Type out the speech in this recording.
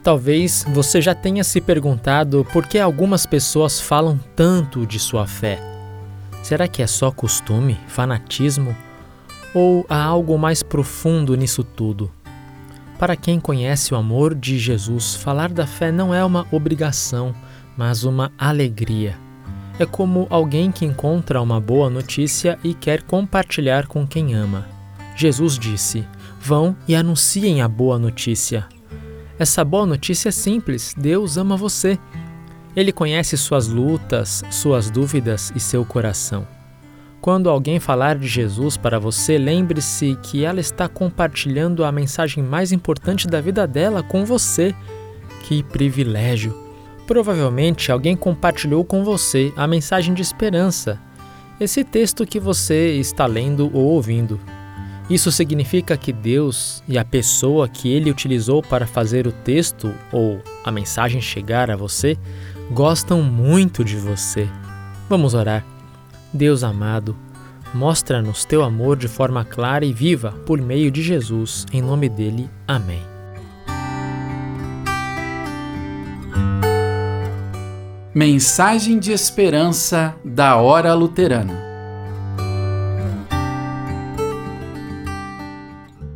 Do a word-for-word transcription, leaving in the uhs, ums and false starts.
Talvez você já tenha se perguntado por que algumas pessoas falam tanto de sua fé. Será que é só costume, fanatismo? Ou há algo mais profundo nisso tudo? Para quem conhece o amor de Jesus, falar da fé não é uma obrigação, mas uma alegria. É como alguém que encontra uma boa notícia e quer compartilhar com quem ama. Jesus disse: "Vão e anunciem a boa notícia." Essa boa notícia é simples: Deus ama você. Ele conhece suas lutas, suas dúvidas e seu coração. Quando alguém falar de Jesus para você, lembre-se que ela está compartilhando a mensagem mais importante da vida dela com você. Que privilégio! Provavelmente alguém compartilhou com você a mensagem de esperança, esse texto que você está lendo ou ouvindo. Isso significa que Deus e a pessoa que Ele utilizou para fazer o texto ou a mensagem chegar a você gostam muito de você. Vamos orar. Deus amado, mostra-nos teu amor de forma clara e viva por meio de Jesus. Em nome dele, amém. Mensagem de esperança da Hora Luterana.